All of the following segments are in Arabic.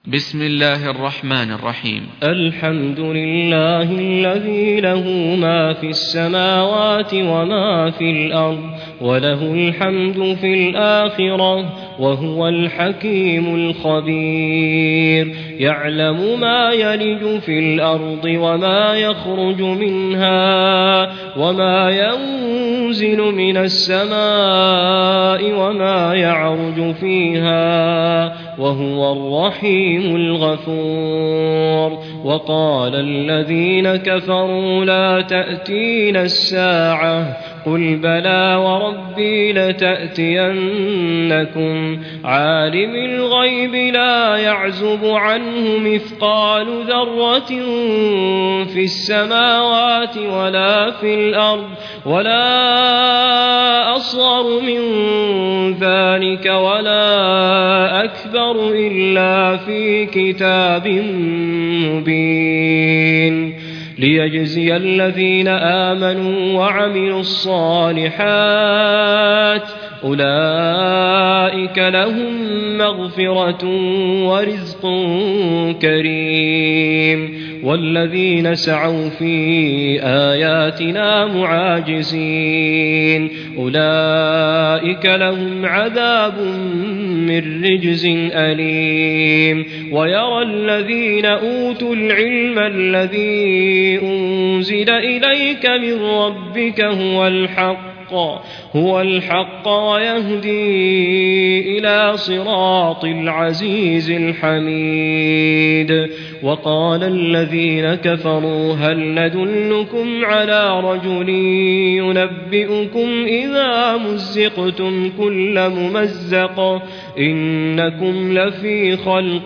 بسم الله الرحمن الرحيم. الحمد لله الذي له ما في السماوات وما في الأرض وله الحمد في الآخرة وهو الحكيم الخبير. يعلم ما يلج في الأرض وما يخرج منها وما ينزل من السماء وما يعرج فيها وهو الرحيم الغفور. وقال الذين كفروا لا تأتينا الساعة قل بلى وربي لتأتينكم عالم الغيب لا يعزب عنه مثقال ذرة في السماوات ولا في الأرض ولا أصغر من ذلك ولا أكبر إلا في كتاب مبين. ليجزي الذين آمنوا وعملوا الصالحات أولئك لهم مغفرة ورزق كريم. والذين سعوا في آياتنا معاجزين أولئك لهم عذاب من رجز أليم. ويرى الذين أوتوا العلم الذي أنزل إليك من ربك هو الحق ويهدي إلى صراط العزيز الحميد. وقال الذين كفروا هل ندلكم على رجل ينبئكم إذا مزقتم كل ممزق إنكم لفي خلق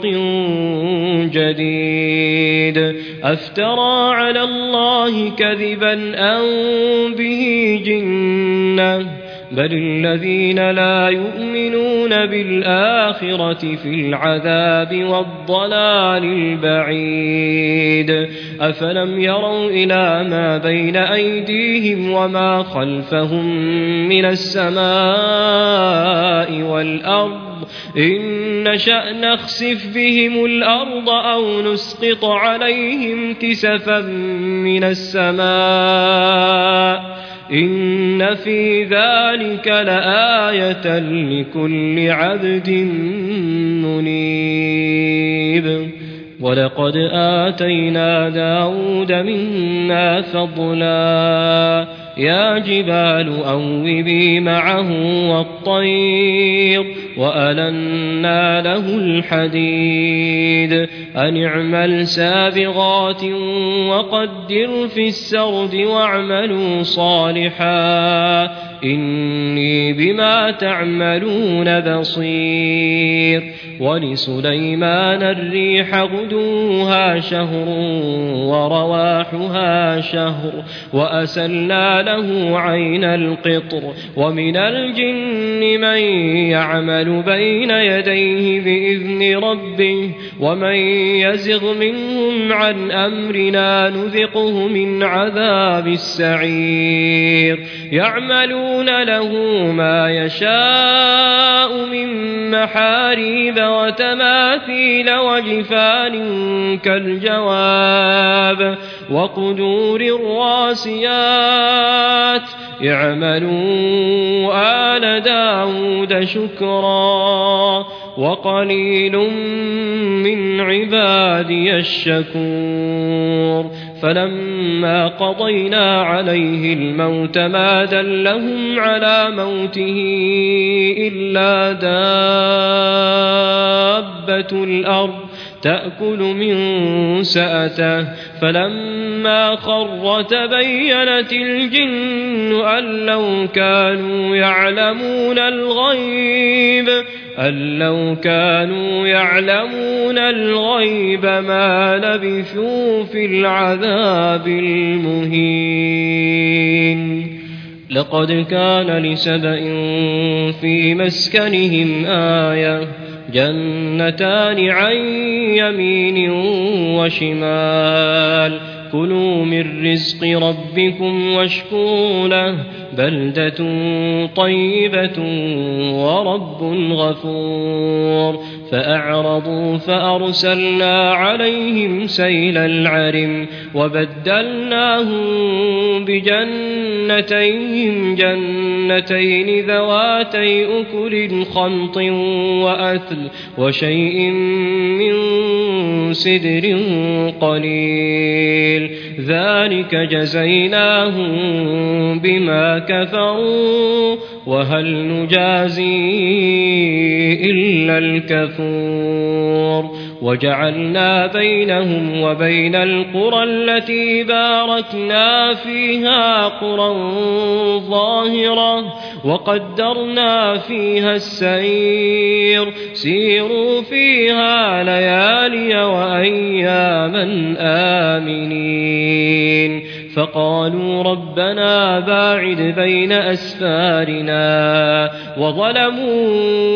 جديد. أفترى على الله كذبا أم به جنة بل الذين لا يؤمنون بالآخرة في العذاب والضلال البعيد. أفلم يروا إلى ما بين أيديهم وما خلفهم من السماء والأرض إن نشأ نخسف بهم الأرض أو نسقط عليهم كسفا من السماء إن في ذلك لآية لكل عبد منيب. ولقد آتينا داود منا فضلا يا جبال أوبي معه والطير وألنا له الحديد أن اعمل سابغات وقدر في السرد واعملوا صالحا إني بما تعملون بصير. ولسليمان الريح غدوها شهر ورواحها شهر وأسلنا له عين القطر. ومن الجن من يعمل بين يديه بإذن ربه ومن يزغ منهم عن أمرنا نذقه من عذاب السعير. يعملون له ما يشاء من محاريب وتماثيل وجفان كالجواب وقدور الراسيات. اعملوا آل داود شكرا وقليل من عبادي الشكور. فلما قضينا عليه الموت ما دلهم على موته إلا دابة الأرض تأكل من سأته. فلما خر تبينت الجن أن لو كانوا يعلمون الغيب ما لبثوا في العذاب المهين. لقد كان لسبإ في مسكنهم آية جنتان عن يمين وشمال كلوا من رزق ربكم واشكروا له بلدة طيبة ورب غفور فأعرضوا فأرسلنا عليهم سيل العرم وبدلناهم بجنتين جنتين ذواتي أكل خمط وأثل وشيء من سدر قليل ذلك جزيناهم بما كفروا وهل نجازي إلا الكفور وجعلنا بينهم وبين القرى التي باركنا فيها قرى ظاهرة وقدرنا فيها السير سيروا فيها ليالي وأياما آمنين فقالوا ربنا باعد بين أسفارنا وظلموا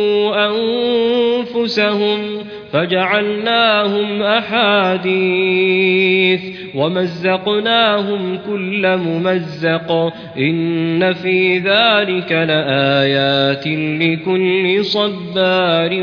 أنفسهم فجعلناهم أحاديث ومزقناهم كل ممزق إن في ذلك لآيات لكل صبار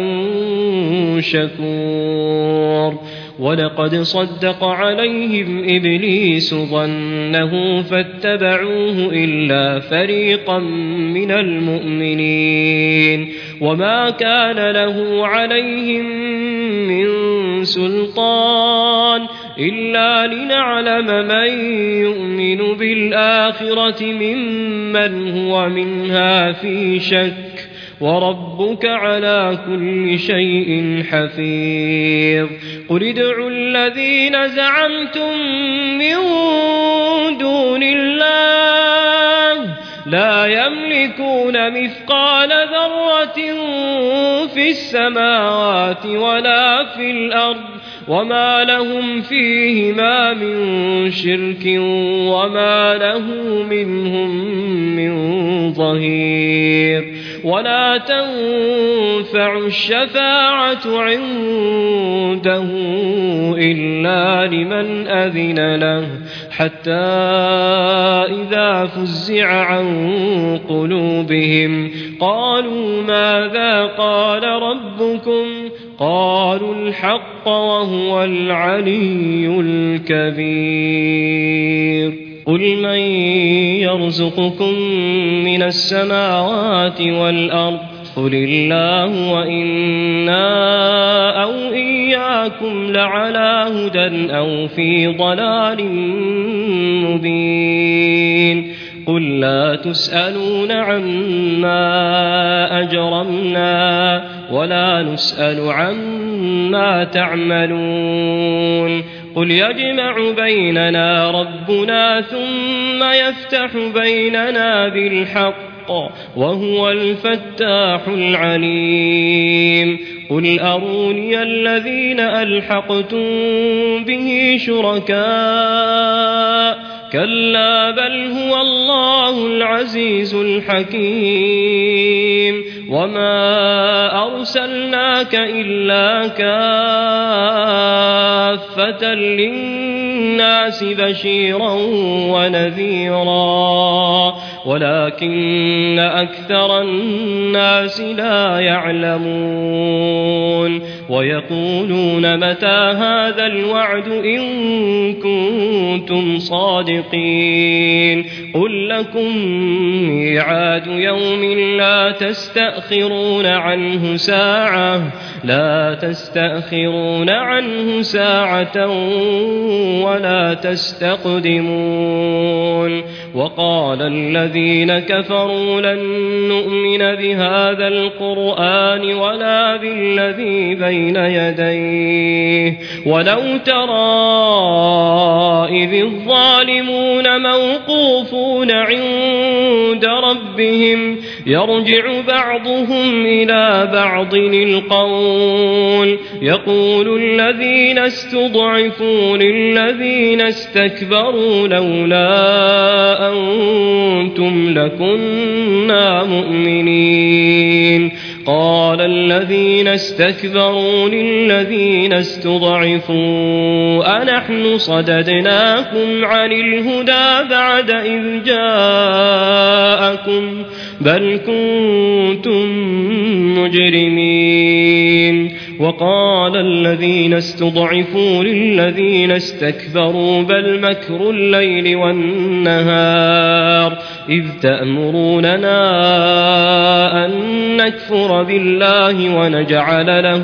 شكور ولقد صدق عليهم إبليس ظنه فاتبعوه إلا فريقا من المؤمنين وما كان له عليهم من سلطان إلا لنعلم من يؤمن بالآخرة ممن هو منها في شك وربك على كل شيء حفيظ قل ادعوا الذين زعمتم من دون الله لا يملكون مثقال ذرة في السماوات ولا في الأرض وما لهم فيهما من شرك وما له منهم من ظهير ولا تنفع الشفاعة عنده إلا لمن أذن له حتى إذا فزع عن قلوبهم قالوا ماذا قال ربكم قالوا الحق وهو العلي الكبير قل من يرزقكم من السماوات والأرض قل الله وإنا أو إياكم لعلى هدى أو في ضلال مبين قل لا تسألون عما أجرمنا ولا نسأل عما تعملون قل يجمع بيننا ربنا ثم يفتح بيننا بالحق وهو الفتاح العليم قل أروني الذين ألحقتم به شركاء كلا بل هو الله العزيز الحكيم وما أرسلناك إلا كافة للناس بشيرا ونذيرا ولكن أكثر الناس لا يعلمون ويقولون متى هذا الوعد إن كنتم صادقين قل لكم ميعاد يوم لا تستأخرون عنه ساعة ولا تستقدمون وقال الذين كفروا لن نؤمن بهذا القرآن ولا بالذي بين يديه ولو ترى إذ الظالمون موقوفون عند ربهم يرجع بعضهم إلى بعض القول يقول الذين استضعفوا للذين استكبروا لولا أنتم لكنا مؤمنين قال الذين استكبروا للذين استضعفوا أنحن صددناكم عن الهدى بعد إذ جاءكم بل كنتم مجرمين وقال الذين استضعفوا للذين استكبروا بل مكر الليل والنهار إذ تأمروننا أن نكفر بالله ونجعل له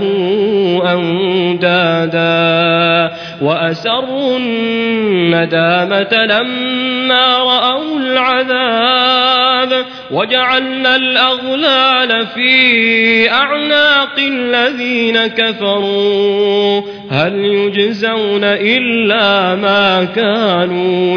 أندادا وأسروا الندامة لما رأوا العذاب وجعلنا الأغلال في أعناق الذين كفروا هل يجزون إلا ما كانوا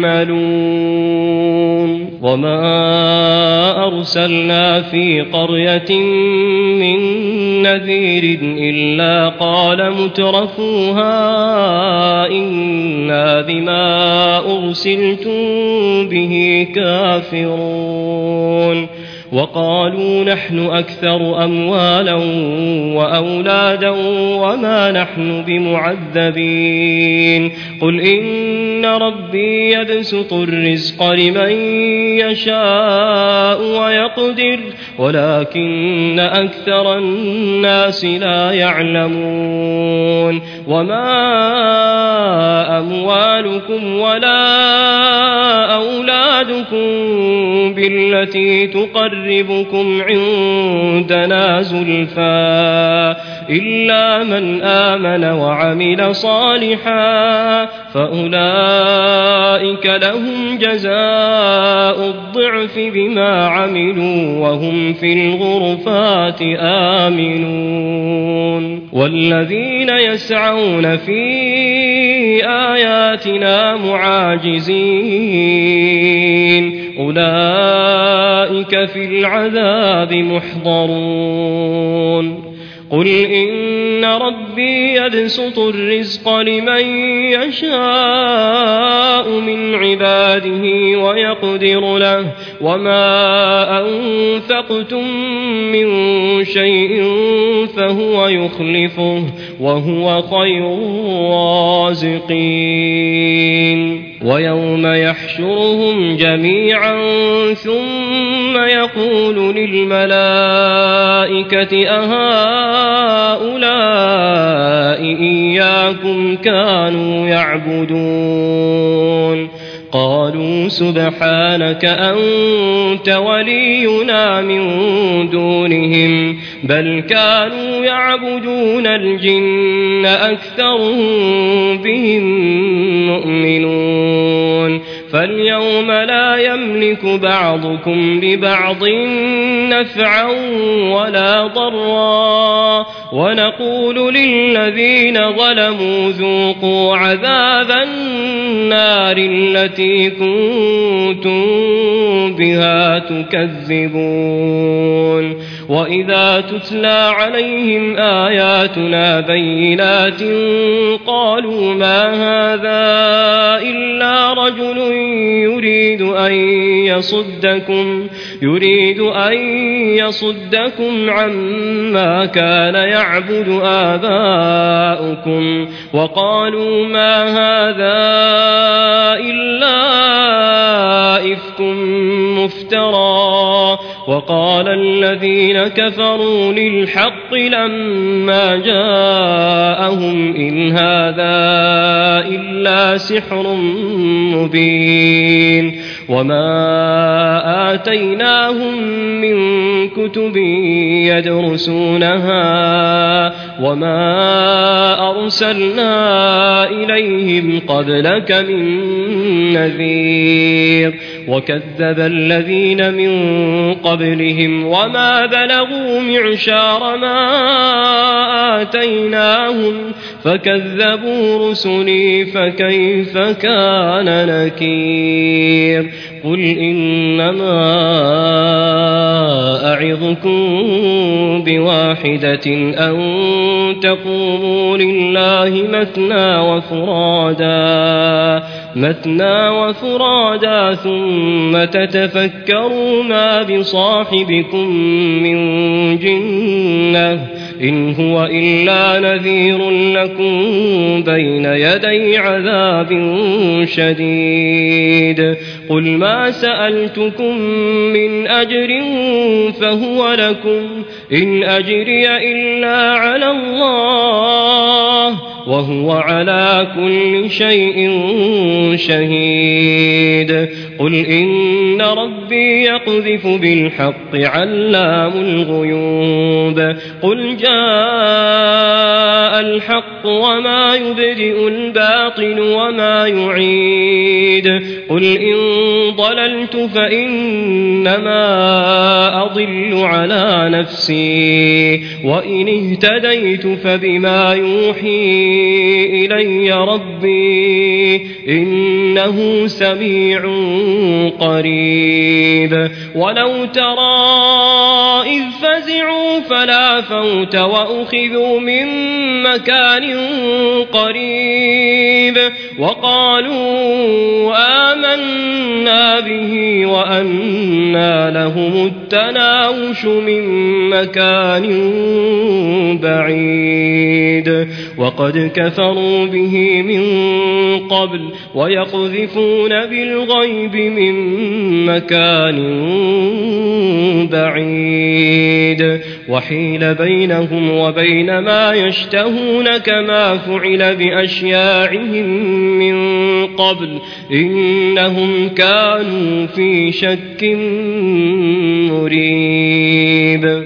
يعملون وما أرسلنا في قرية من نذير إلا قال مترفوها إنا بما أرسلتم به كافرون وقالوا نحن أكثر أموالا وأولادا وما نحن بمعذبين قل إن ربي يبسط الرزق لمن يشاء ويقدر ولكن أكثر الناس لا يعلمون وما أموالكم ولا أولادكم بالتي تقربكم عندنا زلفى إلا من آمن وعمل صالحا فأولئك لهم جزاء الضعف بما عملوا وهم في الغرفات آمنون والذين يسعون في آياتنا معاجزين أولئك في العذاب محضرون قل إن ربي يبسط الرزق لمن يشاء من عباده ويقدر له وما أنفقتم من شيء فهو يخلفه وهو خير الرازقين ويوم يحشرهم جميعا ثم يقول للملائكة أهؤلاء إياكم كانوا يعبدون قالوا سبحانك أنت ولينا من دونهم بل كانوا يعبدون الجن أكثرهم بهم مؤمنون فاليوم لا يملك بعضكم لبعض نفعا ولا ضرا ونقول للذين ظلموا ذوقوا عذاب النار التي كنتم بها تكذبون وإذا تتلى عليهم آياتنا بينات قالوا ما هذا إلا رجل يريد أن يصدكم عما كان يعبد آباؤكم وقالوا ما هذا إلا إفك مفترى وقال الذين كفروا للحق لما جاءهم إن هذا إلا سحر مبين وما آتيناهم من كتب يدرسونها وما أرسلنا إليهم قبلك من نذير وكذب الذين من قبلهم وما بلغوا معشار ما آتيناهم فكذبوا رسلي فكيف كان نكير قل إنما أعظكم بواحدة أن تقوموا لله مثنى وفرادا مثنى وفرادا ثم تتفكروا ما بصاحبكم من جنة إن هو إلا نذير لكم بين يدي عذاب شديد قل ما سألتكم من أجر فهو لكم إن أجري إلا على الله وهو على كل شيء شهيد قل إن ربي يقذف بالحق علام الغيوب قل جاء الحق وما يبدئ الباطل وما يعيد قل إن ضللت فإنما أضل على نفسي وإن اهتديت فبما يوحي إلي ربي إنه سميع قريب ولو ترى إذ فزعوا فلا فوت وأخذوا من مكان قريب وقالوا آمنا به وأنى لهم التناوش من مكان بعيد وقد كفروا به من قبل ويقذفون بالغيب من مكان بعيد وحيل بينهم وبين ما يشتهون كما فعل بأشياعهم من قبل إنهم كانوا في شك مريب